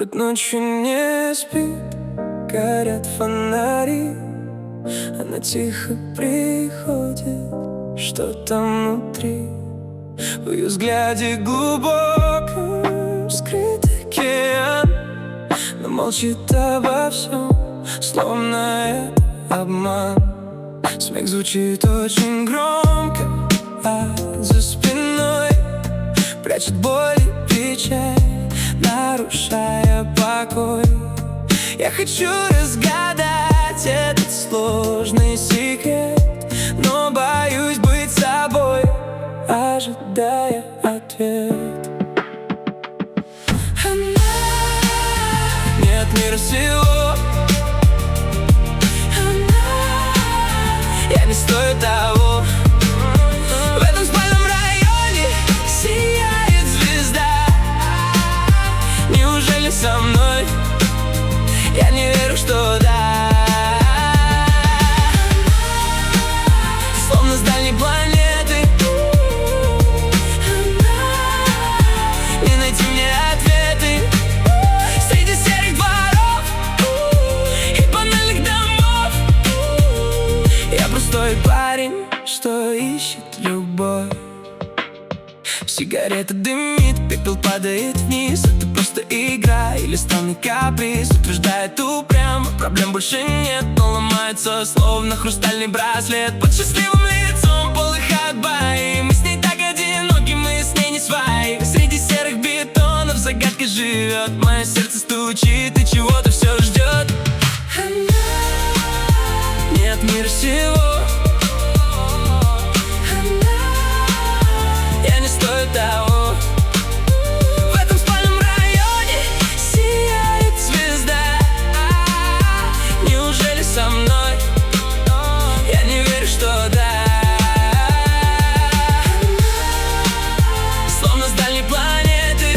Город ночью не спит, горят фонари. Она тихо приходит, что там внутри. В ее взгляде глубоком скрыт океан, но молчит обо всем, словно это обман. Смех звучит очень громко, а за спиной прячет боль и печаль, нарушая покой. Я хочу разгадать этот сложный секрет, но боюсь быть собой, ожидая ответ. Она не от мира сего, я не стою того. В этом спальном районе сияет звезда. Неужели со мной? Я не верю, что да. Словно с дальней планеты. Не найти мне ответы среди серых дворов и панельных домов. Я простой парень, что ищет любовь. Сигарета дымит, пепел падает вниз. Это просто игра или странный каприз. Утверждает упрямо, проблем больше нет, но ломается, словно хрустальный браслет. Под счастливым лицом полыхают бои. Мы с ней так одиноки, мы с ней не свои. Среди серых бетонов загадка живет. Мое сердце стучит и чего-то все ждет. Она не от мира сего, я не стою того. В этом спальном районе сияет звезда. Неужели со мной? Я не верю, что да. Словно с дальней планеты.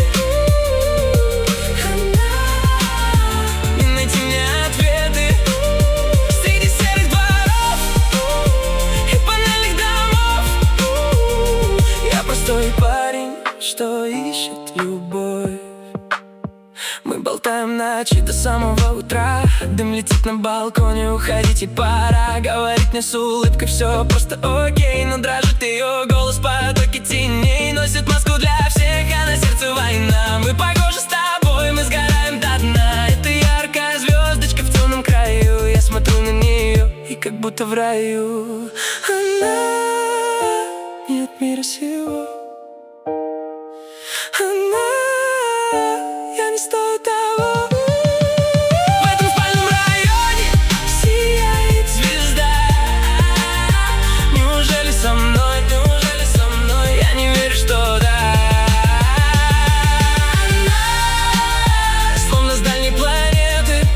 Не найти мне ответы среди серых дворов и панельных домов. Я простой парень, что ищет любовь. Мы болтаем ночи до самого утра. Дым летит на балконе, уходите пора. Говорит мне с улыбкой все просто окей, но дрожит ее голос, потоки теней носит маску для всех, а на сердце война. Мы похожи с тобой, мы сгораем до дна. Это яркая звездочка в темном краю. Я смотрю на нее и как будто в раю. Она не от мира сего. Я не стою того. В этом спальном районе сияет звезда. Неужели со мной? Неужели со мной? Я не верю, что да. Она словно с дальней планеты.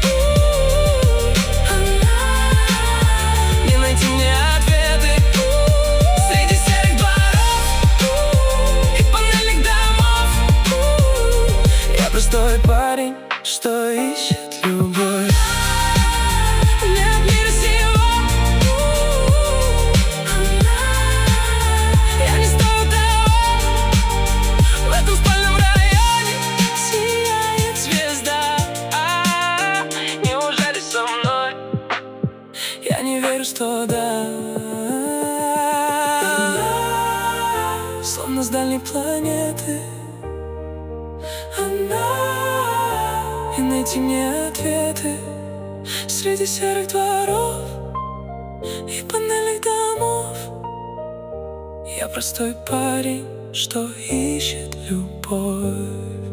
Не найти мне ответы среди серых дворов и панельных домов. Я простой парень, что ищет любовь. Не от мира сего. Я не стою того. В этом спальном районе сияет звезда. Неужели со мной? Я не верю, что да. Словно с дальней планеты. И найти мне ответы среди серых дворов и панельных домов. Я простой парень, что ищет любовь.